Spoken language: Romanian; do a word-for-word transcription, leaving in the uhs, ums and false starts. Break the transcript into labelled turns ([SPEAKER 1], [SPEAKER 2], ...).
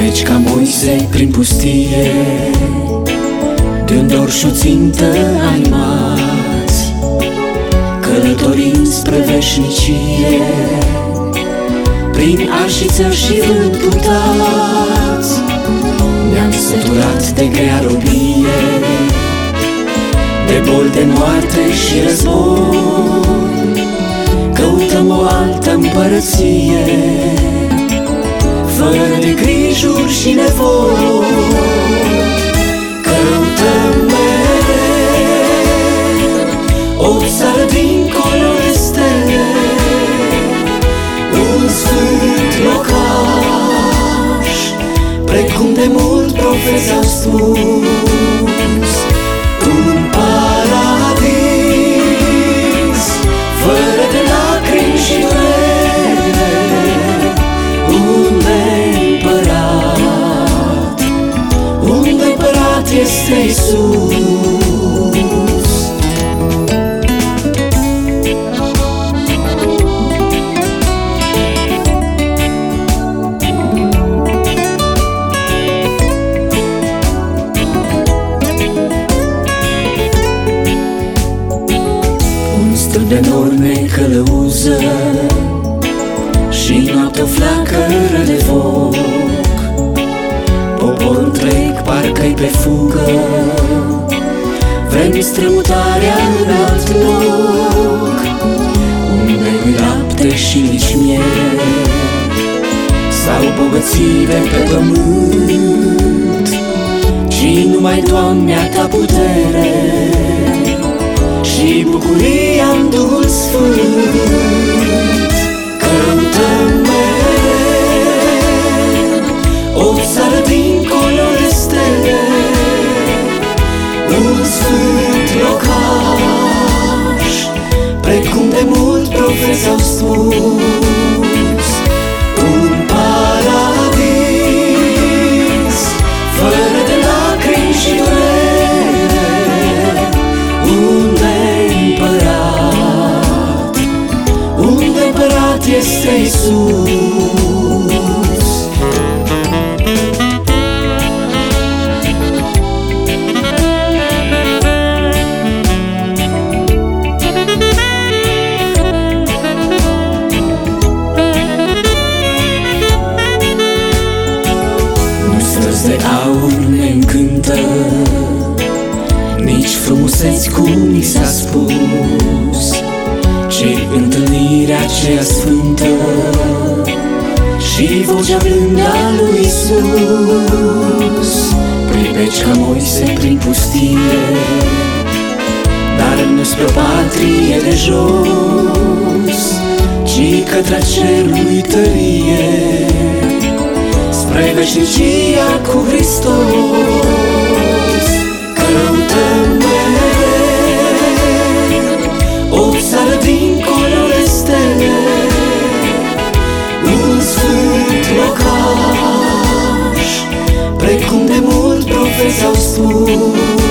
[SPEAKER 1] Priveci ca Moise prin pustie, de-un dor și-o țintă animați, călătorind spre veșnicie, prin arșiță și vânt purtați. Ne-am săturat de grea robie, de boli, de moarte și război. Căutăm o altă împărăție, fără de grijuri și nevoi. Căutăm mereu o țară dincolo de stele, un sfânt locaș, precum de mult profeți au spus. Un paradis fără de lacrimi și durere, unde împărat, unde împărat este Iisus. De nori ne călăuză și noaptea o flacără de foc. Popor întreg parcă-i pe fugă, vrem strămutarea în alt loc, unde nu-i lapte și nici miere, sau bogățire pe pământ, ci numai Doamne-a Ta putere și bucuria-n Duhul Sfânt. Căutăm mereu o țară dincolo de stele, un sfânt locaș, precum de mult profeți au spus. Un paradis fără de lacrimi și durere, unde împărat, unde împărat este Iisus. Nu străzi de aur ne încântă, nici frumuseți cum ni s-a spus, ci întâlnirea aceea sfântă și vocea blândă a lui Iisus. Priveci ca Moise prin pustie, dar nu spre o patrie de jos, ci către cerului tărie, spre veșnicia cu Hristos. Căutăm mereu o țară dincolo de stele, un sfânt locaș, precum de mult profeți au spus.